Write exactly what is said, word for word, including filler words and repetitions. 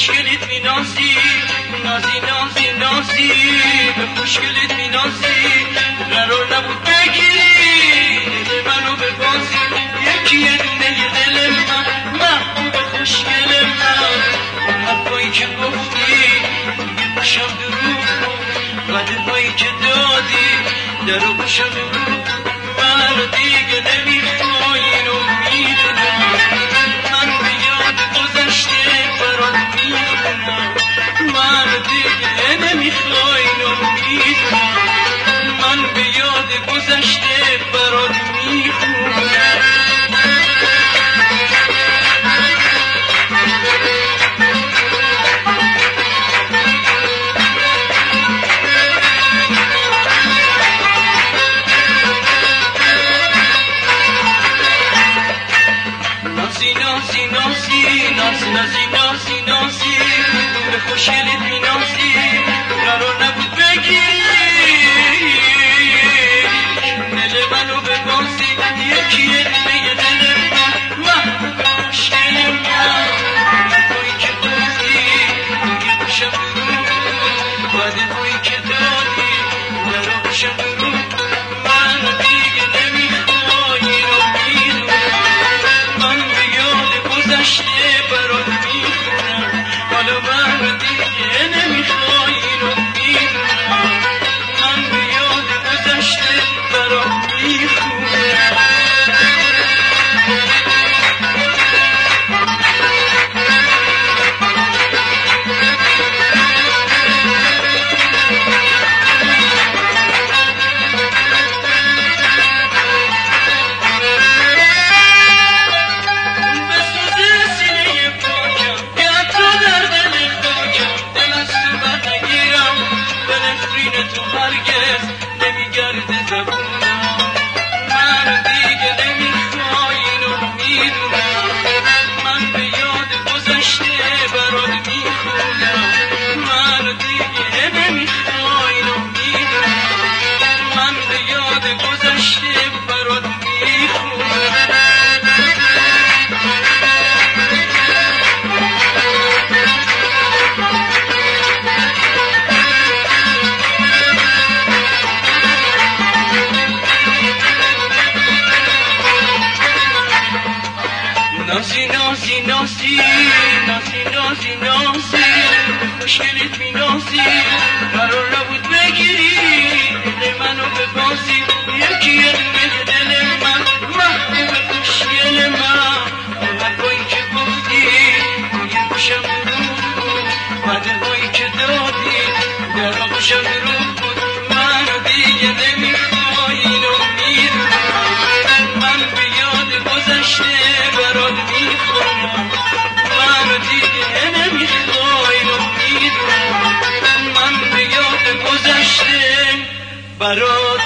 خوشگلیت مینازی نازی نازی نازی به خوشگلیت مینازی قرار نبود بگیری دل منو به بازی یکی یه دونه یه دل من محبوب خوشگل من اون حرفایی که گفتی دیگه گوشم دروغ و دلهایی که دادی درو گوشم دروغ منو دیگه نمیخوای اینو میدونم من به یاد گذشته برات میخونم منو دیگه نمیخوای اینو میدونم من به یاد گذشته برات میخونم نازی نازی نازی نازی نازی نازی به خوشگلیت مینازی قرار نبود بگیری دل منو به بازی یکی یه دونه یه دل من محبوب خوشگل من حرفایی که گفتی دیگه گوشم دروغ و دلهایی که دادی درو گوشم دروغ منو دیگه نمیخوای اینو میدونم من به یاد گذشته برات میخونم حالا منو دیگه نمیخوای اینو میدونم من به یاد گذشته برات میخونم تو هرگز نمیگرده زبونم منو دیگه نمیخوای اینو میدونم من به یاد گذشته برات میخونم منو دیگه نمیخوای اینو میدونم من به یاد گذشته برات میخونم نازی نازی نازی نازی نازی نازی خوشگلیت مینازی قرار نبود بگیری دل منو به بازی یکی یه دونه یه دل من محبوب خوشگل من اون حرفایی که گفتی دیگه گوشم دروغ بود و دلهایی که دادی در آغوشم دروغ بود منو دیگه نمیخوای اینو میدونم من به یاد گذشته برات میخونم منو دیگه نمیخوای اینو میدونم من به یاد گذشته برات